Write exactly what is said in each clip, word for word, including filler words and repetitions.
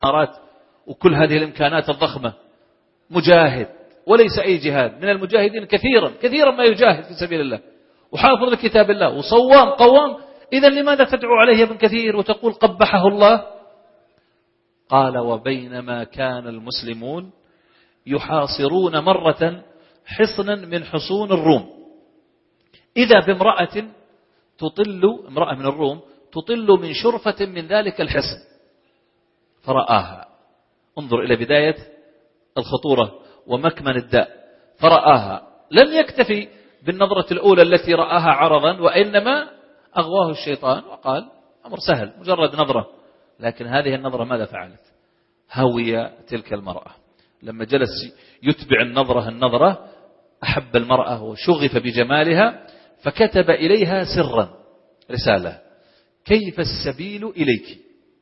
الإمارات وكل هذه الإمكانات الضخمة، مجاهد وليس أي جهاد، من المجاهدين كثيرا كثيرا ما يجاهد في سبيل الله وحافظ لكتاب الله وصوام قوام، إذا لماذا تدعو عليه يا ابن كثير وتقول قبحه الله؟ قال: وبينما كان المسلمون يحاصرون مرة حصنا من حصون الروم، إذا بامرأة تطل، امرأة من الروم تطل من شرفة من ذلك الحصن فرآها. انظر إلى بداية الخطورة ومكمن الداء. فرآها، لم يكتفي بالنظرة الأولى التي رآها عرضا، وإنما أغواه الشيطان وقال أمر سهل مجرد نظرة، لكن هذه النظرة ماذا فعلت؟ هوي تلك المرأة. لما جلس يتبع النظرة النظرة أحب المرأة وشغف بجمالها، فكتب إليها سرا رسالة: كيف السبيل إليك؟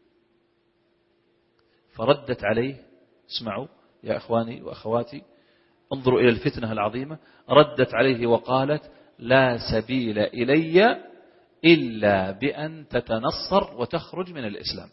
فردت عليه، اسمعوا يا أخواني وأخواتي، انظروا إلى الفتنة العظيمة، ردت عليه وقالت: لا سبيل إلي إلا بأن تتنصر وتخرج من الإسلام.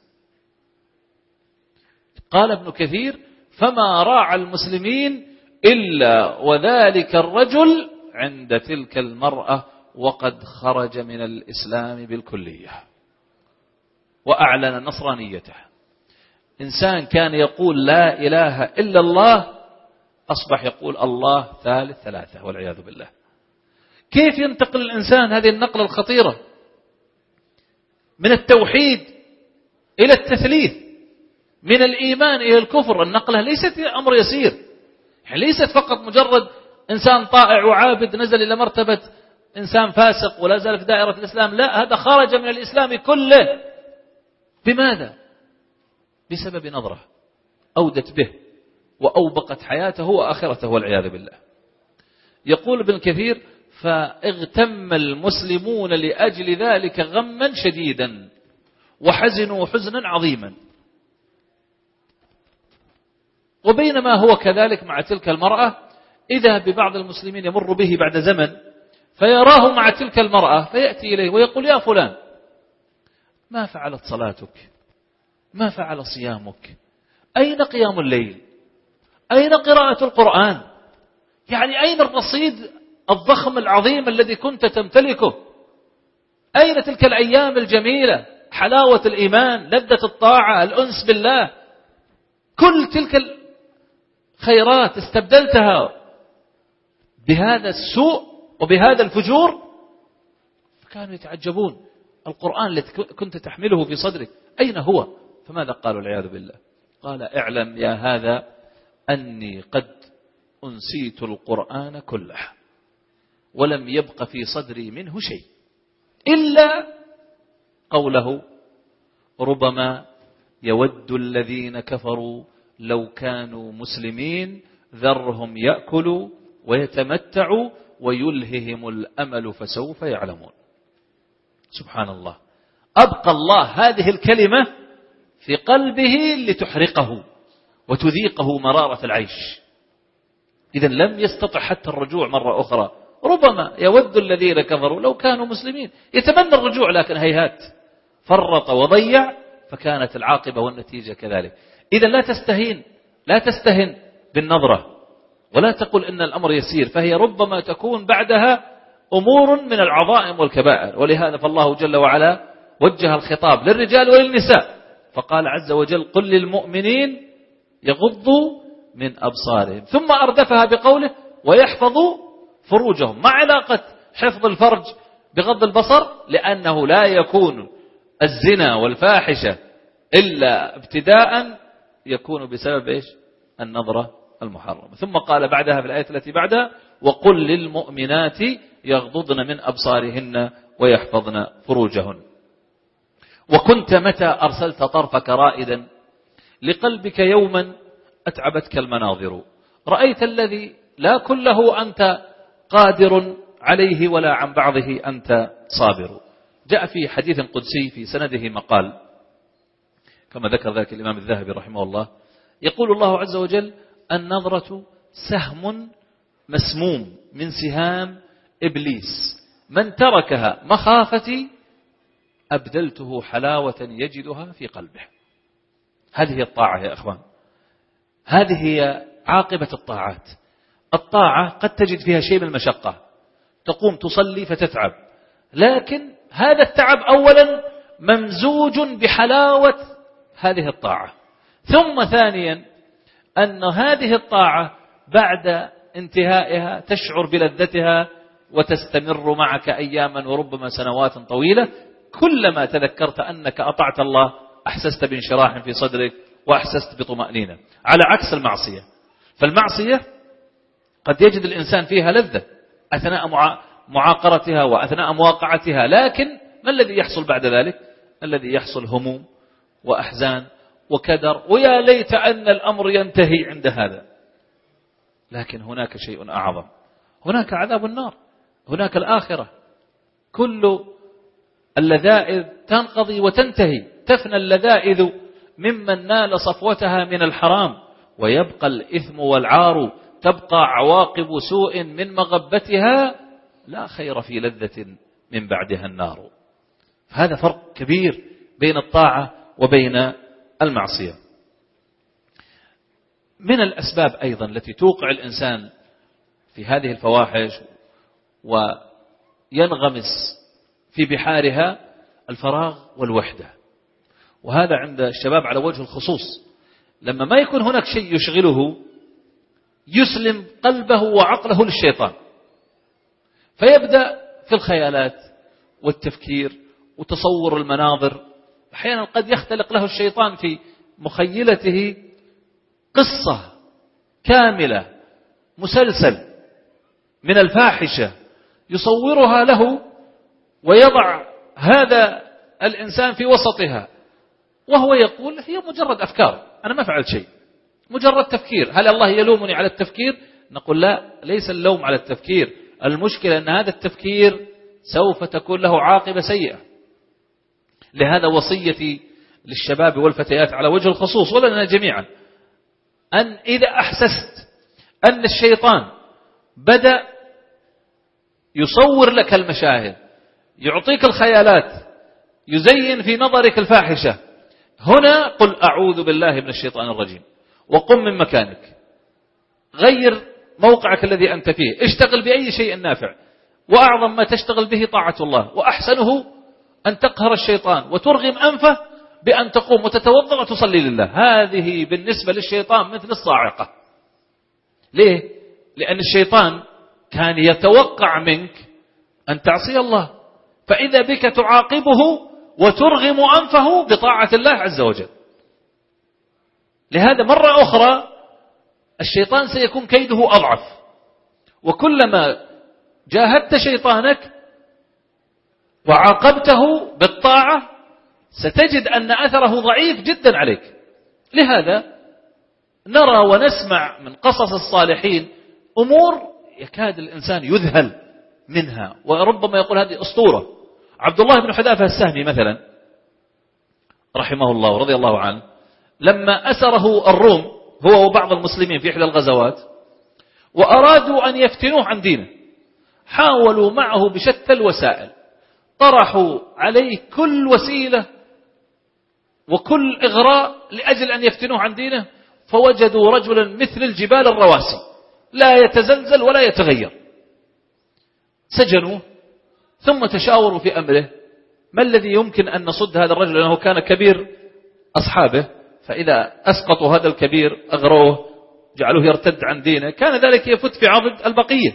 قال ابن كثير: فما راعى المسلمين إلا وذلك الرجل عند تلك المرأة وقد خرج من الإسلام بالكلية وأعلن نصرانيته. إنسان كان يقول لا إله إلا الله أصبح يقول الله ثالث ثلاثة والعياذ بالله. كيف ينتقل الإنسان هذه النقلة الخطيرة من التوحيد إلى التثليث، من الإيمان إلى الكفر؟ النقلة ليست أمر يسير، يعني ليست فقط مجرد إنسان طائع وعابد نزل إلى مرتبة إنسان فاسق ولا زال في دائرة الإسلام، لا، هذا خرج من الإسلام كله. بماذا؟ بسبب نظرة أودت به وأوبقت حياته وآخرته والعياذ بالله. يقول ابن كثير: فاغتم المسلمون لأجل ذلك غما شديدا وحزنوا حزنا عظيما. وبينما هو كذلك مع تلك المرأة، إذا ببعض المسلمين يمر به بعد زمن فيراه مع تلك المرأة فيأتي إليه ويقول: يا فلان، ما فعلت صلاتك؟ ما فعل صيامك؟ أين قيام الليل؟ أين قراءة القرآن؟ يعني أين الرصيد الضخم العظيم الذي كنت تمتلكه؟ أين تلك الأيام الجميلة، حلاوة الإيمان، لذة الطاعة، الأنس بالله؟ كل تلك الخيرات استبدلتها بهذا السوء وبهذا الفجور. فكانوا يتعجبون: القرآن الذي كنت تحمله في صدرك أين هو؟ فماذا قالوا العياذ بالله؟ قال: اعلم يا هذا أني قد أنسيت القرآن كله ولم يبق في صدري منه شيء إلا قوله: ربما يود الذين كفروا لو كانوا مسلمين ذرهم يأكلوا ويتمتعوا ويلههم الأمل فسوف يعلمون. سبحان الله، أبقى الله هذه الكلمة في قلبه لتحرقه وتذيقه مرارة العيش. إذن لم يستطع حتى الرجوع مرة أخرى. ربما يود الذين كفروا لو كانوا مسلمين، يتمنى الرجوع لكن هيهات، فرط وضيع، فكانت العاقبة والنتيجة كذلك. إذن لا تستهين لا تستهن بالنظرة ولا تقل إن الأمر يسير، فهي ربما تكون بعدها أمور من العظائم والكبائر. ولهذا فالله جل وعلا وجه الخطاب للرجال وللنساء فقال عز وجل: قل للمؤمنين يغضوا من أبصارهم، ثم أردفها بقوله: ويحفظوا فروجهم. ما علاقة حفظ الفرج بغض البصر؟ لأنه لا يكون الزنا والفاحشة إلا ابتداء يكون بسبب إيش؟ النظرة المحرمة. ثم قال بعدها في الآية التي بعدها: وقل للمؤمنات يغضضن من أبصارهن ويحفظن فروجهن. وكنت متى أرسلت طرفك رائدا لقلبك يوما أتعبتك المناظر، رأيت الذي لا كله أنت قادر عليه ولا عن بعضه أنت صابر. جاء في حديث قدسي في سنده مقال كما ذكر ذلك الإمام الذهبي رحمه الله، يقول الله عز وجل: النظرة سهم مسموم من سهام إبليس، من تركها مخافتي أبدلته حلاوة يجدها في قلبه. هذه هي الطاعة يا أخوان، هذه هي عاقبة الطاعات. الطاعة قد تجد فيها شيء من المشقة، تقوم تصلي فتتعب، لكن هذا التعب أولا ممزوج بحلاوة هذه الطاعة، ثم ثانيا أن هذه الطاعة بعد انتهائها تشعر بلذتها وتستمر معك أياما وربما سنوات طويلة. كلما تذكرت أنك أطعت الله أحسست بانشراح في صدرك وأحسست بطمأنينة، على عكس المعصية. فالمعصية قد يجد الإنسان فيها لذة أثناء معاقرتها وأثناء مواقعتها، لكن ما الذي يحصل بعد ذلك؟ الذي يحصل هموم وأحزان وكدر، ويا ليت أن الأمر ينتهي عند هذا. لكن هناك شيء أعظم، هناك عذاب النار، هناك الآخرة. كل اللذائذ تنقضي وتنتهي، تفنى اللذائذ ممن نال صفوتها من الحرام، ويبقى الإثم والعار، تبقى عواقب سوء من مغبتها، لا خير في لذة من بعدها النار. هذا فرق كبير بين الطاعة وبين المعصية. من الأسباب أيضا التي توقع الإنسان في هذه الفواحش وينغمس في بحارها الفراغ والوحدة، وهذا عند الشباب على وجه الخصوص. لما ما يكون هناك شيء يشغله يسلم قلبه وعقله للشيطان، فيبدأ في الخيالات والتفكير وتصور المناظر. أحيانا قد يختلق له الشيطان في مخيلته قصة كاملة، مسلسل من الفاحشة يصورها له ويضع هذا الإنسان في وسطها، وهو يقول هي مجرد أفكار، أنا ما فعلت شيء، مجرد تفكير. هل الله يلومني على التفكير؟ نقول لا، ليس اللوم على التفكير، المشكلة أن هذا التفكير سوف تكون له عاقبة سيئة. لهذا وصيتي للشباب والفتيات على وجه الخصوص ولنا جميعا، أن إذا أحسست أن الشيطان بدأ يصور لك المشاهد، يعطيك الخيالات، يزين في نظرك الفاحشة، هنا قل أعوذ بالله من الشيطان الرجيم، وقم من مكانك، غير موقعك الذي أنت فيه، اشتغل بأي شيء نافع، وأعظم ما تشتغل به طاعة الله، وأحسنه أن تقهر الشيطان وترغم أنفه بأن تقوم وتتوضأ وتصلي لله. هذه بالنسبة للشيطان مثل الصاعقة. ليه؟ لأن الشيطان كان يتوقع منك أن تعصي الله، فإذا بك تعاقبه وترغم أنفه بطاعة الله عز وجل. لهذا مرة أخرى الشيطان سيكون كيده أضعف، وكلما جاهدت شيطانك وعاقبته بالطاعة ستجد أن أثره ضعيف جدا عليك. لهذا نرى ونسمع من قصص الصالحين أمور يكاد الإنسان يذهل منها، وربما يقول هذه أسطورة. عبد الله بن حذافة السهمي مثلا رحمه الله ورضي الله عنه، لما أسره الروم هو وبعض المسلمين في إحدى الغزوات وأرادوا أن يفتنوه عن دينه، حاولوا معه بشتى الوسائل، طرحوا عليه كل وسيلة وكل إغراء لأجل أن يفتنوه عن دينه، فوجدوا رجلا مثل الجبال الرواسي لا يتزلزل ولا يتغير. سجنوه ثم تشاوروا في أمره، ما الذي يمكن أن نصد هذا الرجل، لأنه كان كبير أصحابه، فإذا أسقطوا هذا الكبير أغروه جعلوه يرتد عن دينه كان ذلك يفت في عضد البقية.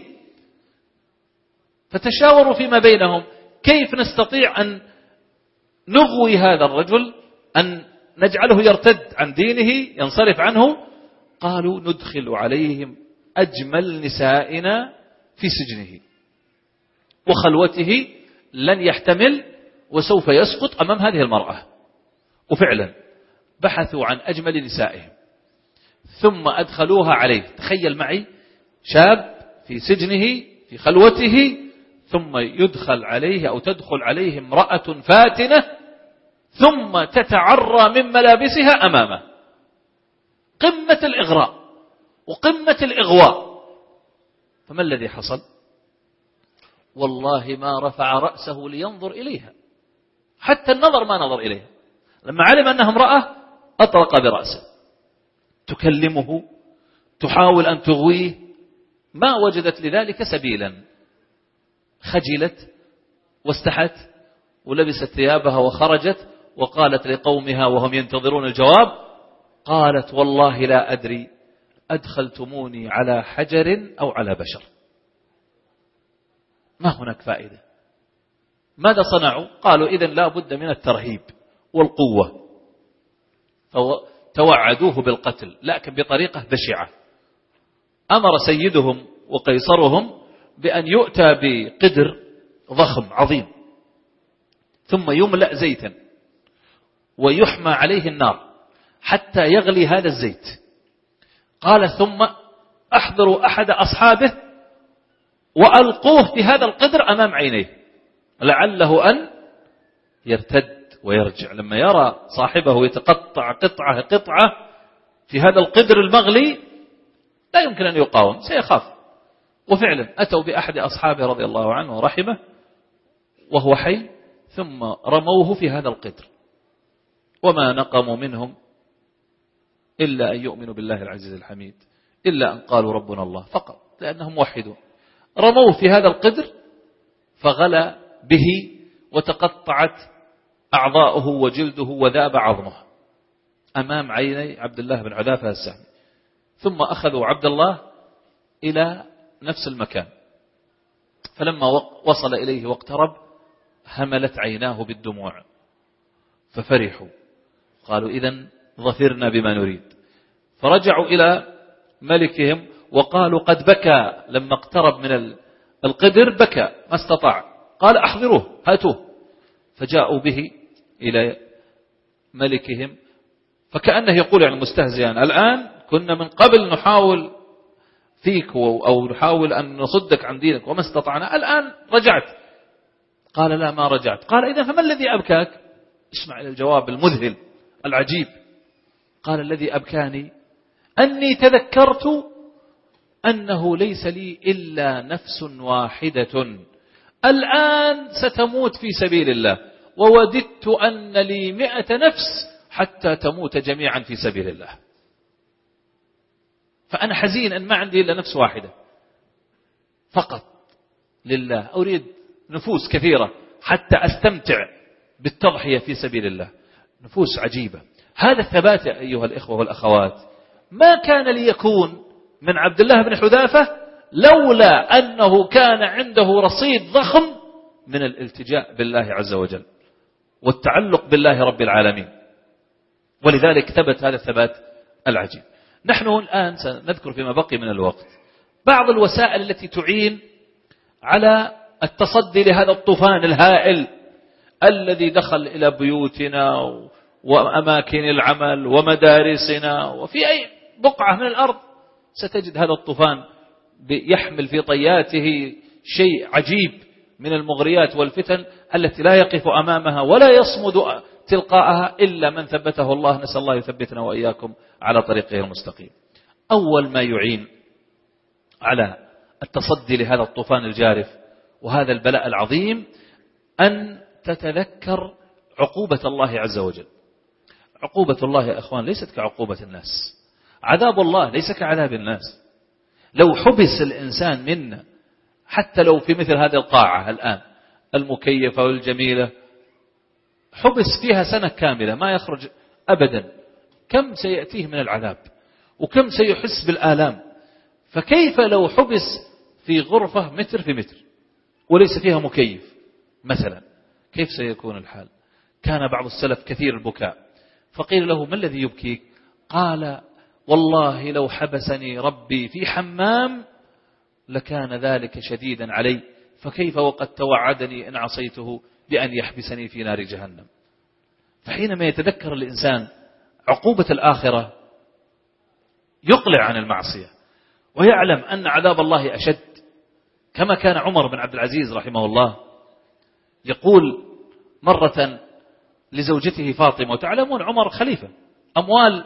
فتشاوروا فيما بينهم كيف نستطيع أن نغوي هذا الرجل، أن نجعله يرتد عن دينه ينصرف عنه. قالوا ندخل عليهم أجمل نسائنا في سجنه وخلوته، لن يحتمل وسوف يسقط أمام هذه المرأة. وفعلا بحثوا عن أجمل نسائهم ثم أدخلوها عليه. تخيل معي شاب في سجنه في خلوته ثم يدخل عليه أو تدخل عليه امرأة فاتنة ثم تتعرى من ملابسها أمامه. قمة الإغراء وقمة الإغواء. فما الذي حصل؟ والله ما رفع رأسه لينظر إليها، حتى النظر ما نظر إليها. لما علم أنها امرأة أطرق برأسه. تكلمه، تحاول أن تغويه، ما وجدت لذلك سبيلا. خجلت واستحت ولبست ثيابها وخرجت وقالت لقومها وهم ينتظرون الجواب، قالت والله لا أدري أدخلتموني على حجر أو على بشر. ما هناك فائدة. ماذا صنعوا؟ قالوا إذن لا بد من الترهيب والقوة، توعدوه بالقتل لكن بطريقة بشعة. أمر سيدهم وقيصرهم بأن يؤتى بقدر ضخم عظيم ثم يملأ زيتا ويحمى عليه النار حتى يغلي هذا الزيت. قال ثم أحضروا أحد أصحابه وألقوه في هذا القدر أمام عينيه لعله أن يرتد ويرجع. لما يرى صاحبه يتقطع قطعة قطعة في هذا القدر المغلي لا يمكن أن يقاوم، سيخاف. وفعلا أتوا بأحد أصحابه رضي الله عنه ورحمه وهو حي، ثم رموه في هذا القدر، وما نقموا منهم إلا أن يؤمنوا بالله العزيز الحميد، إلا أن قالوا ربنا الله فقط، لأنهم موحدون. رموه في هذا القدر فغلى به وتقطعت أعضاؤه وجلده وذاب عظمه أمام عيني عبد الله بن حذافة السهمي. ثم أخذوا عبد الله إلى نفس المكان، فلما وصل إليه واقترب هملت عيناه بالدموع ففرحوا، قالوا إذن ظفرنا بما نريد. فرجعوا إلى ملكهم وقالوا قد بكى لما اقترب من القدر، بكى ما استطاع. قال أحضروه هاتوه. فجاءوا به إلى ملكهم فكأنه يقول يعني مستهزئا الآن كنا من قبل نحاول فيك أو نحاول أن نصدك عن دينك وما استطعنا، الآن رجعت. قال لا ما رجعت. قال إذا فما الذي أبكاك؟ اسمع إلى الجواب المذهل العجيب. قال الذي أبكاني أني تذكرت أنه ليس لي إلا نفس واحدة الآن ستموت في سبيل الله، ووددت أن لي مئة نفس حتى تموت جميعا في سبيل الله، فأنا حزين أن ما عندي إلا نفس واحدة فقط لله، أريد نفوس كثيرة حتى أستمتع بالتضحية في سبيل الله. نفوس عجيبة. هذا الثبات أيها الإخوة والأخوات ما كان ليكون من عبد الله بن حذافة لولا أنه كان عنده رصيد ضخم من الالتجاء بالله عز وجل والتعلق بالله رب العالمين، ولذلك ثبت هذا الثبات العجيب. نحن الآن سنذكر فيما بقي من الوقت بعض الوسائل التي تعين على التصدي لهذا الطوفان الهائل الذي دخل إلى بيوتنا وأماكن العمل ومدارسنا، وفي أي بقعة من الأرض ستجد هذا الطوفان يحمل في طياته شيء عجيب من المغريات والفتن التي لا يقف أمامها ولا يصمد تلقاءها إلا من ثبته الله. نسأل الله يثبتنا وإياكم على طريقه المستقيم. أول ما يعين على التصدي لهذا الطوفان الجارف وهذا البلاء العظيم أن تتذكر عقوبة الله عز وجل. عقوبة الله يا أخوان ليست كعقوبة الناس، عذاب الله ليس كعذاب الناس. لو حبس الإنسان منا حتى لو في مثل هذه القاعة الآن المكيفة والجميلة، حبس فيها سنة كاملة ما يخرج أبدا، كم سيأتيه من العذاب وكم سيحس بالآلام. فكيف لو حبس في غرفة متر في متر وليس فيها مكيف مثلا، كيف سيكون الحال؟ كان بعض السلف كثير البكاء، فقيل له ما الذي يبكيك؟ قال والله لو حبسني ربي في حمام لكان ذلك شديدا علي، فكيف وقد توعدني إن عصيته بأن يحبسني في نار جهنم. فحينما يتذكر الإنسان عقوبة الآخرة يقلع عن المعصية ويعلم أن عذاب الله أشد. كما كان عمر بن عبد العزيز رحمه الله يقول مرة لزوجته فاطمة، وتعلمون عمر خليفة، أموال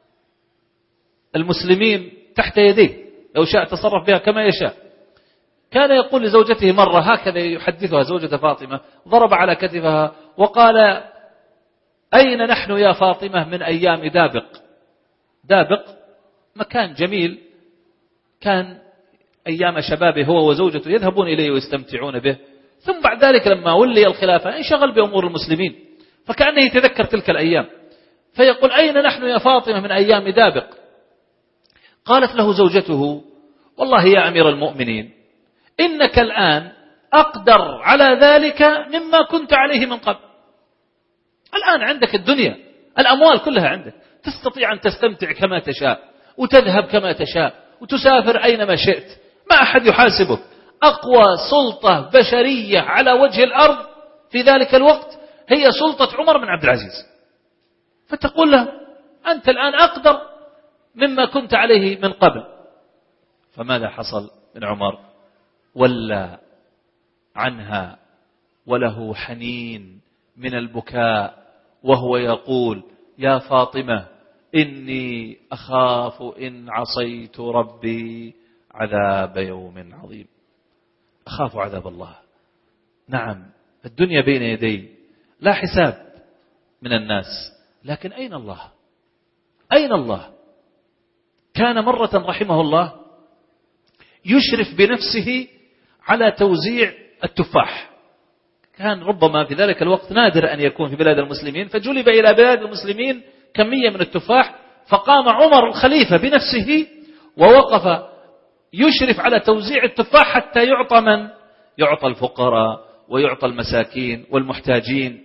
المسلمين تحت يديه، لو شاء تصرف بها كما يشاء. كان يقول لزوجته مرة هكذا يحدثها زوجة فاطمة، ضرب على كتفها وقال أين نحن يا فاطمة من أيام دابق؟ دابق مكان جميل كان أيام شبابه هو وزوجته يذهبون إليه ويستمتعون به، ثم بعد ذلك لما ولي الخلافة انشغل بأمور المسلمين، فكأنه يتذكر تلك الأيام فيقول أين نحن يا فاطمة من أيام دابق؟ قالت له زوجته والله يا أمير المؤمنين إنك الآن أقدر على ذلك مما كنت عليه من قبل. الآن عندك الدنيا، الأموال كلها عندك، تستطيع أن تستمتع كما تشاء وتذهب كما تشاء وتسافر أينما شئت، ما أحد يحاسبك. أقوى سلطة بشرية على وجه الأرض في ذلك الوقت هي سلطة عمر بن عبد العزيز، فتقول له أنت الآن أقدر مما كنت عليه من قبل. فماذا حصل من عمر؟ ولى عنها وله حنين من البكاء وهو يقول يا فاطمة إني أخاف إن عصيت ربي عذاب يوم عظيم. أخاف عذاب الله. نعم الدنيا بين يدي، لا حساب من الناس، لكن أين الله؟ أين الله؟ كان مرة رحمه الله يشرف بنفسه على توزيع التفاح، كان ربما في ذلك الوقت نادر أن يكون في بلاد المسلمين، فجلب إلى بلاد المسلمين كمية من التفاح، فقام عمر الخليفة بنفسه ووقف يشرف على توزيع التفاح حتى يعطى من؟ يعطى الفقراء ويعطى المساكين والمحتاجين.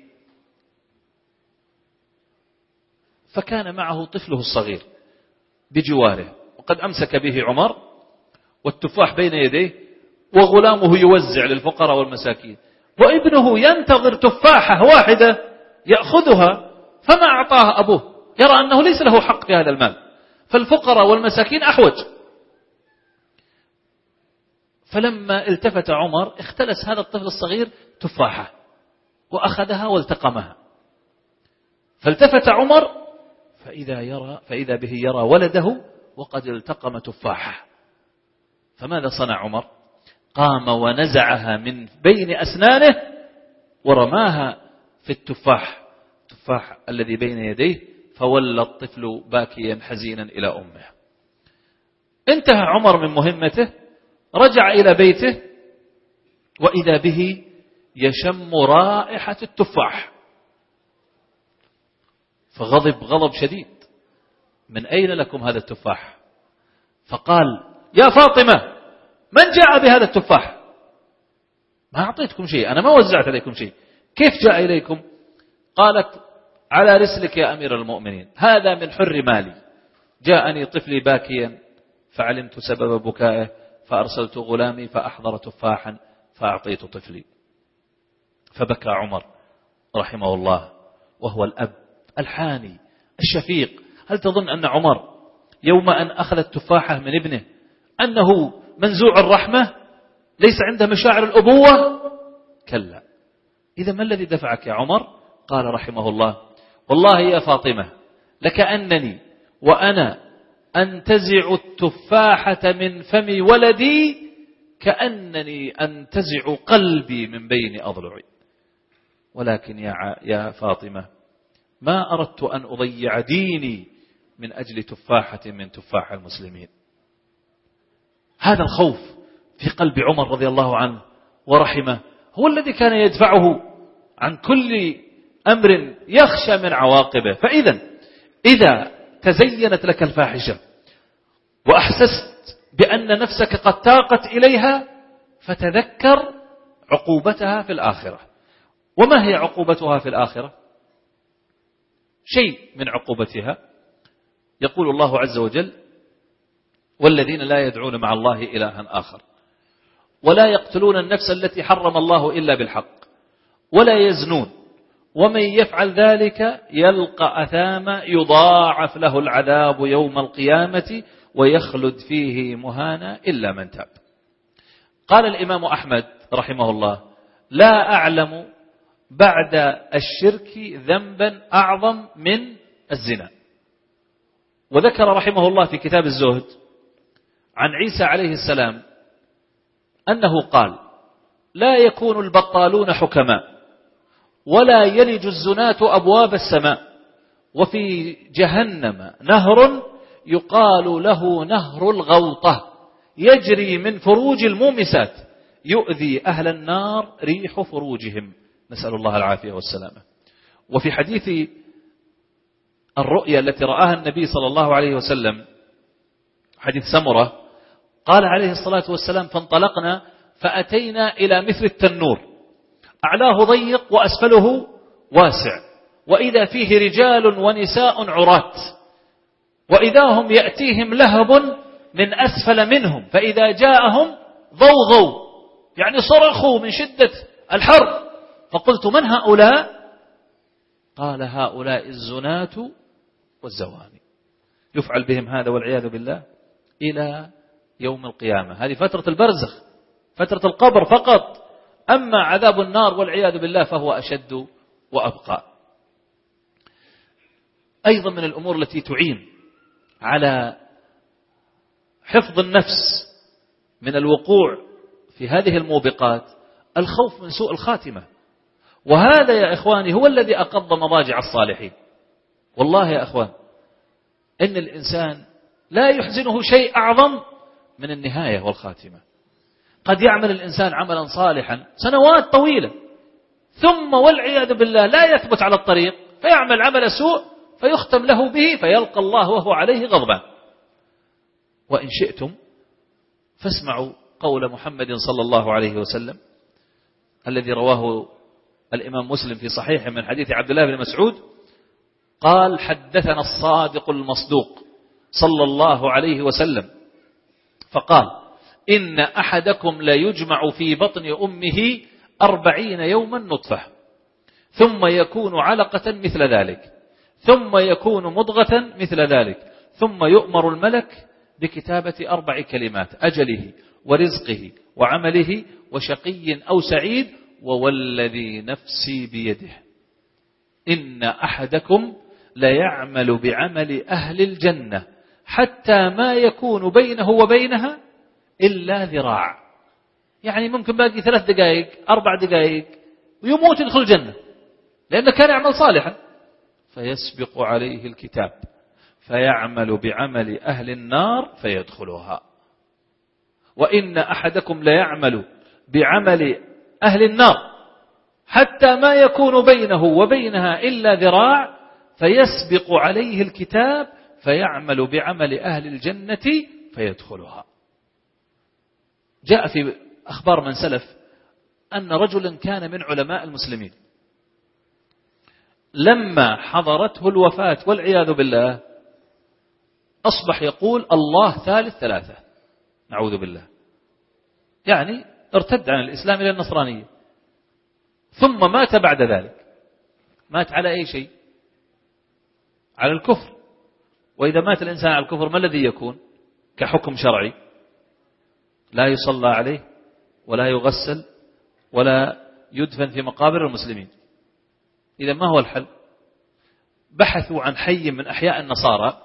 فكان معه طفله الصغير بجواره وقد أمسك به عمر والتفاح بين يديه وغلامه يوزع للفقراء والمساكين، وابنه ينتظر تفاحة واحدة يأخذها فما أعطاه أبوه، يرى أنه ليس له حق في هذا المال، فالفقراء والمساكين أحوج. فلما التفت عمر اختلس هذا الطفل الصغير تفاحة وأخذها والتقمها، فالتفت عمر فإذا, يرى فإذا به يرى ولده وقد التقم تفاحة. فماذا صنع عمر؟ قام ونزعها من بين أسنانه ورماها في التفاح التفاح الذي بين يديه، فولى الطفل باكيا حزينا إلى أمه. انتهى عمر من مهمته، رجع إلى بيته وإذا به يشم رائحة التفاح، فغضب غضب شديد، من أين لكم هذا التفاح؟ فقال يا فاطمة من جاء بهذا التفاح؟ ما أعطيتكم شيء، أنا ما وزعت عليكم شيء، كيف جاء إليكم؟ قالت على رسلك يا أمير المؤمنين، هذا من حر مالي، جاءني طفلي باكيا فعلمت سبب بكائه فأرسلت غلامي فأحضر تفاحا فأعطيت طفلي. فبكى عمر رحمه الله وهو الأب الحاني الشفيق. هل تظن أن عمر يوم أن أخذ التفاحة من ابنه أنه منزوع الرحمة ليس عنده مشاعر الأبوة؟ كلا. إذا ما الذي دفعك يا عمر؟ قال رحمه الله والله يا فاطمة لكأنني وأنا أنتزع التفاحة من فم ولدي كأنني أنتزع قلبي من بين أضلعي، ولكن يا يا فاطمة ما أردت أن أضيع ديني من أجل تفاحة من تفاح المسلمين. هذا الخوف في قلب عمر رضي الله عنه ورحمه هو الذي كان يدفعه عن كل أمر يخشى من عواقبه. فإذا إذا تزينت لك الفاحشة وأحسست بأن نفسك قد تاقت إليها فتذكر عقوبتها في الآخرة. وما هي عقوبتها في الآخرة؟ شيء من عقوبتها يقول الله عز وجل والذين لا يدعون مع الله إلها آخر ولا يقتلون النفس التي حرم الله إلا بالحق ولا يزنون ومن يفعل ذلك يلقى أثاما يضاعف له العذاب يوم القيامة ويخلد فيه مهانا إلا من تاب. قال الإمام أحمد رحمه الله لا أعلم بعد الشرك ذنبا أعظم من الزنا. وذكر رحمه الله في كتاب الزهد عن عيسى عليه السلام أنه قال لا يكون البطالون حكماء ولا يلج الزناة أبواب السماء. وفي جهنم نهر يقال له نهر الغوطة يجري من فروج المومسات يؤذي أهل النار ريح فروجهم، نسأل الله العافية والسلامة. وفي حديث الرؤيا التي رآها النبي صلى الله عليه وسلم، حديث سمرة، قال عليه الصلاة والسلام: فانطلقنا فأتينا إلى مثل التنور أعلاه ضيق وأسفله واسع، وإذا فيه رجال ونساء عراة، وإذا هم يأتيهم لهب من أسفل منهم، فإذا جاءهم ضوضوا، يعني صرخوا من شدة الحر. فقلت: من هؤلاء؟ قال: هؤلاء الزناة والزواني، يفعل بهم هذا والعياذ بالله إلى يوم القيامة. هذه فترة البرزخ، فترة القبر فقط. أما عذاب النار والعياذ بالله فهو أشد وأبقى. أيضا من الأمور التي تعين على حفظ النفس من الوقوع في هذه الموبقات الخوف من سوء الخاتمة. وهذا يا إخواني هو الذي أقض مضاجع الصالحين. والله يا أخوان إن الإنسان لا يحزنه شيء أعظم من النهاية والخاتمة. قد يعمل الإنسان عملا صالحا سنوات طويلة، ثم والعياذ بالله لا يثبت على الطريق، فيعمل عمل سوء فيختم له به، فيلقى الله وهو عليه غضبان. وإن شئتم فاسمعوا قول محمد صلى الله عليه وسلم الذي رواه الإمام مسلم في صحيحه من حديث عبد الله بن مسعود قال: حدثنا الصادق المصدوق صلى الله عليه وسلم فقال: إن أحدكم لا يجمع في بطن أمه أربعين يوما نطفة، ثم يكون علقة مثل ذلك، ثم يكون مضغة مثل ذلك، ثم يؤمر الملك بكتابة أربع كلمات: أجله ورزقه وعمله وشقي أو سعيد، ووالذي نفسي بيده إن أحدكم ليعمل بعمل أهل الجنة حتى ما يكون بينه وبينها إلا ذراع. يعني ممكن باقي ثلاث دقائق أربع دقائق ويموت يدخل الجنة، لأنه كان يعمل صالحا. فيسبق عليه الكتاب فيعمل بعمل أهل النار فيدخلها. وإن أحدكم ليعمل بعمل أهل النار حتى ما يكون بينه وبينها إلا ذراع فيسبق عليه الكتاب فيعمل بعمل أهل الجنة فيدخلها. جاء في أخبار من سلف أن رجلا كان من علماء المسلمين لما حضرته الوفاة والعياذ بالله أصبح يقول: الله ثالث ثلاثة، نعوذ بالله. يعني ارتد عن الإسلام إلى النصرانية، ثم مات بعد ذلك. مات على أي شيء؟ على الكفر. وإذا مات الإنسان على الكفر ما الذي يكون كحكم شرعي؟ لا يصلى عليه ولا يغسل ولا يدفن في مقابر المسلمين. إذا ما هو الحل؟ بحثوا عن حي من أحياء النصارى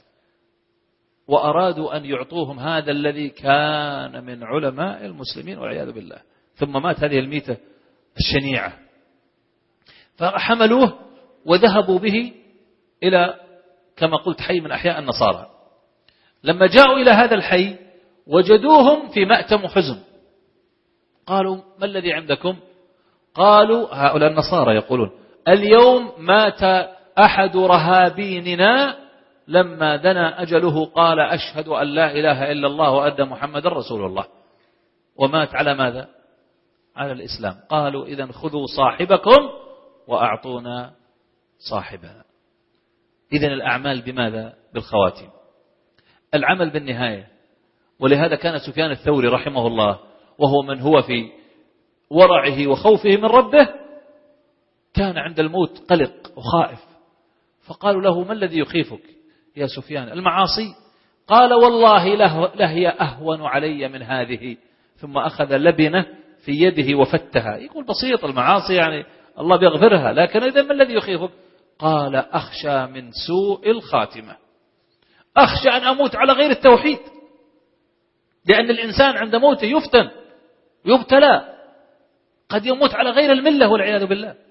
وأرادوا أن يعطوهم هذا الذي كان من علماء المسلمين والعياذ بالله، ثم مات هذه الميتة الشنيعة. فحملوه وذهبوا به إلى كما قلت حي من أحياء النصارى. لما جاءوا إلى هذا الحي وجدوهم في مأتم وحزن. قالوا: ما الذي عندكم؟ قالوا هؤلاء النصارى يقولون: اليوم مات أحد رهابيننا لما دنا أجله قال: أشهد أن لا إله إلا الله وأن محمد رسول الله. ومات على ماذا؟ على الإسلام. قالوا: إذن خذوا صاحبكم وأعطونا صاحبنا. إذن الأعمال بماذا؟ بالخواتيم، العمل بالنهاية. ولهذا كان سفيان الثوري رحمه الله وهو من هو في ورعه وخوفه من ربه كان عند الموت قلق وخائف. فقالوا له: ما الذي يخيفك يا سفيان؟ المعاصي؟ قال: والله لهي أهون علي من هذه. ثم أخذ لبنة في يده وفتها. يقول بسيط المعاصي يعني الله بيغفرها، لكن إذا ما الذي يخيفك؟ قال: أخشى من سوء الخاتمة، أخشى أن أموت على غير التوحيد، لأن الإنسان عند موته يفتن يبتلى، قد يموت على غير الملة والعياذ بالله.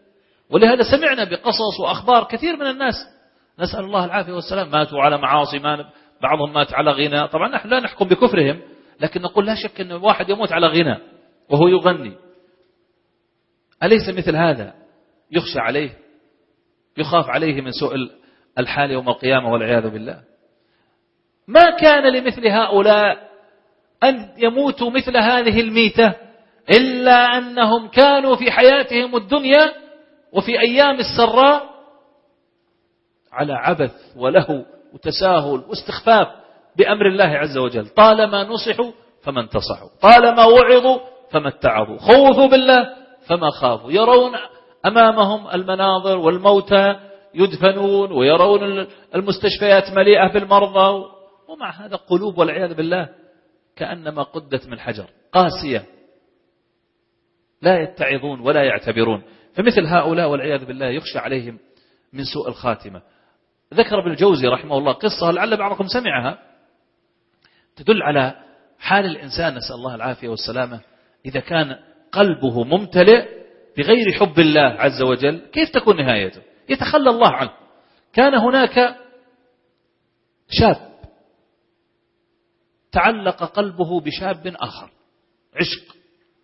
ولهذا سمعنا بقصص وأخبار كثير من الناس نسأل الله العافية والسلام ماتوا على معاصي، بعضهم مات على غنى. طبعا نحن لا نحكم بكفرهم، لكن نقول لا شك أن واحد يموت على غنى وهو يغني، أليس مثل هذا يخشى عليه، يخاف عليه من سوء الحال يوم القيامة والعياذ بالله؟ ما كان لمثل هؤلاء أن يموتوا مثل هذه الميتة إلا أنهم كانوا في حياتهم الدنيا وفي أيام السراء على عبث ولهو وتساهل واستخفاف بأمر الله عز وجل. طالما نصحوا فما انتصحوا، طالما وعظوا فما اتعظوا، خوفوا بالله فما خافوا، يرون أمامهم المناظر والموتى يدفنون ويرون المستشفيات مليئة بالمرضى، ومع هذا قلوب والعياذ بالله كأنما قدت من حجر، قاسية، لا يتعظون ولا يعتبرون. فمثل هؤلاء والعياذ بالله يخشى عليهم من سوء الخاتمة. ذكر ابن الجوزي رحمه الله قصة لعل بعضكم سمعها تدل على حال الإنسان نسأل الله العافية والسلامة إذا كان قلبه ممتلئ بغير حب الله عز وجل كيف تكون نهايته؟ يتخلى الله عنه. كان هناك شاب تعلق قلبه بشاب آخر عشق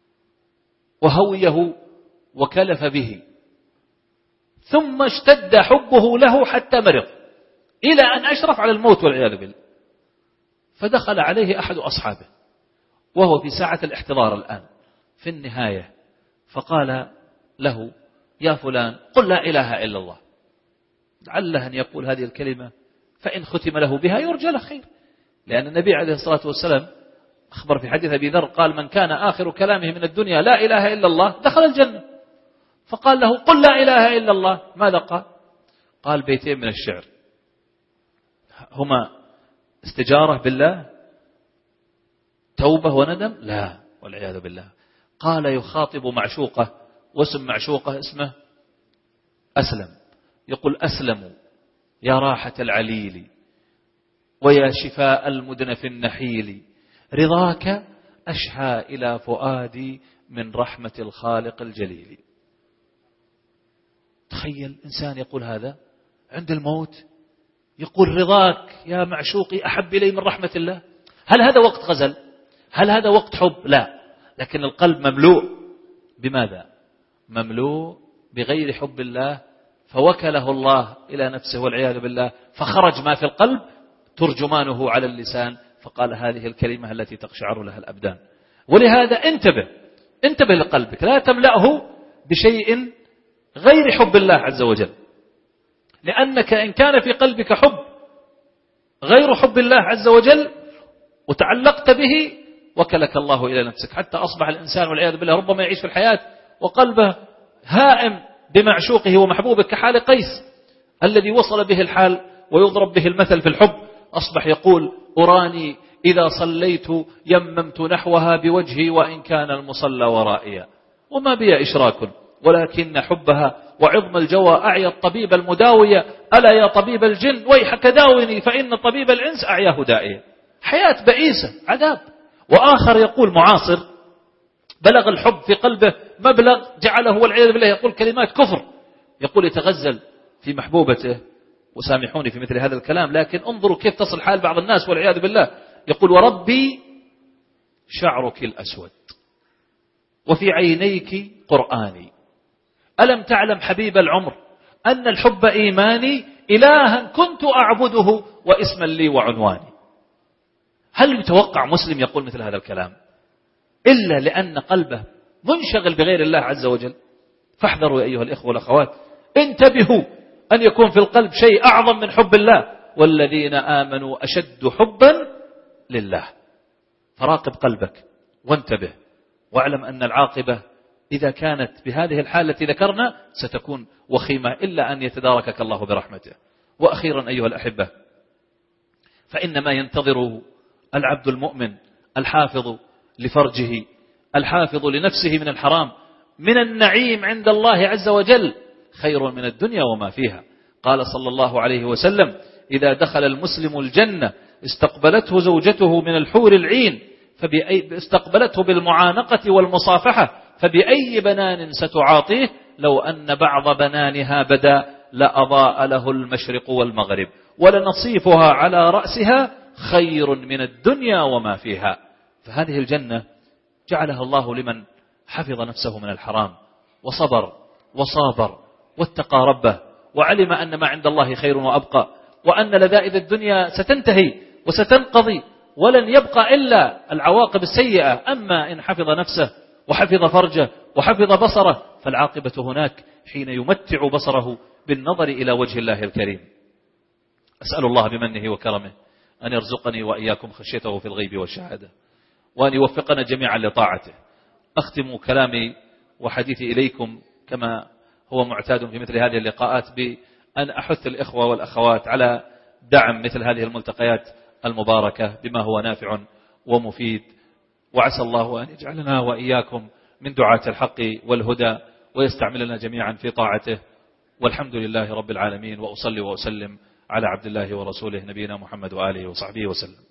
وهويه وكلف به، ثم اشتد حبه له حتى مرض إلى أن أشرف على الموت والعياذ بالله. فدخل عليه أحد أصحابه وهو في ساعة الاحتضار الآن في النهاية، فقال له يا فلان قل لا إله إلا الله، لعله أن يقول هذه الكلمة فإن ختم له بها يرجى له خير، لأن النبي عليه الصلاة والسلام أخبر في حديث أبي ذر قال من كان آخر كلامه من الدنيا لا إله إلا الله دخل الجنة. فقال له قل لا إله إلا الله، ماذا قال؟ قال بيتين من الشعر، هما استجارة بالله توبة وندم؟ لا والعياذ بالله. قال يخاطب معشوقه، واسم معشوقه اسمه أسلم، يقول أسلم يا راحة العليل ويا شفاء المدنف النحيل، رضاك أشحى إلى فؤادي من رحمة الخالق الجليل. تخيل إنسان يقول هذا عند الموت، يقول رضاك يا معشوقي أحب إلي من رحمة الله. هل هذا وقت غزل؟ هل هذا وقت حب؟ لا، لكن القلب مملوء بماذا؟ مملوء بغير حب الله، فوكله الله إلى نفسه والعياذ بالله، فخرج ما في القلب ترجمانه على اللسان، فقال هذه الكلمة التي تقشعر لها الأبدان. ولهذا انتبه انتبه لقلبك، لا تملأه بشيء غير حب الله عز وجل، لأنك إن كان في قلبك حب غير حب الله عز وجل وتعلقت به وكلك الله إلى نفسك، حتى أصبح الإنسان والعياذ بالله ربما يعيش في الحياة وقلبه هائم بمعشوقه ومحبوبه، كحال قيس الذي وصل به الحال ويضرب به المثل في الحب، أصبح يقول أراني إذا صليت يممت نحوها بوجهي وإن كان المصلى ورائيا، وما بي إشراك ولكن حبها وعظم الجوى أعيا الطبيب المداوية، ألا يا طبيب الجن ويحك داوني فإن طبيب الإنس أعياه دائيا. حياة بئيسة عذاب. وآخر يقول معاصر بلغ الحب في قلبه مبلغ جعله والعياذ بالله يقول كلمات كفر، يقول يتغزل في محبوبته، وسامحوني في مثل هذا الكلام لكن انظروا كيف تصل حال بعض الناس والعياذ بالله، يقول وربي شعرك الأسود وفي عينيك قرآني، ألم تعلم حبيب العمر أن الحب إيماني، إلها كنت أعبده واسما لي وعنواني. هل يتوقع مسلم يقول مثل هذا الكلام إلا لأن قلبه منشغل بغير الله عز وجل؟ فاحذروا يا أيها الإخوة والأخوات، انتبهوا أن يكون في القلب شيء أعظم من حب الله، والذين آمنوا أشد حبا لله. فراقب قلبك وانتبه، واعلم أن العاقبة إذا كانت بهذه الحالة التي ذكرنا ستكون وخيمة إلا أن يتداركك الله برحمته. وأخيرا أيها الأحبة، فإن ما ينتظره العبد المؤمن الحافظ لفرجه الحافظ لنفسه من الحرام من النعيم عند الله عز وجل خير من الدنيا وما فيها. قال صلى الله عليه وسلم إذا دخل المسلم الجنة استقبلته زوجته من الحور العين فبأي استقبلته بالمعانقة والمصافحة فبأي بنان ستعاطيه لو أن بعض بنانها بدا لأضاء له المشرق والمغرب ولنصيفها على رأسها خير من الدنيا وما فيها. فهذه الجنة جعلها الله لمن حفظ نفسه من الحرام وصبر وصابر واتقى ربه وعلم أن ما عند الله خير وأبقى، وأن لذائذ الدنيا ستنتهي وستنقضي ولن يبقى إلا العواقب السيئة. أما إن حفظ نفسه وحفظ فرجه وحفظ بصره فالعاقبة هناك حين يمتع بصره بالنظر إلى وجه الله الكريم. أسأل الله بمنه وكرمه أن يرزقني وإياكم خشيته في الغيب والشهادة، وأن يوفقنا جميعا لطاعته. أختم كلامي وحديثي إليكم كما هو معتاد في مثل هذه اللقاءات بأن أحث الإخوة والأخوات على دعم مثل هذه الملتقيات المباركة بما هو نافع ومفيد، وعسى الله أن يجعلنا وإياكم من دعاة الحق والهدى ويستعملنا جميعا في طاعته، والحمد لله رب العالمين. وأصلي وأسلم على عبد الله ورسوله نبينا محمد وآله وصحبه وسلم.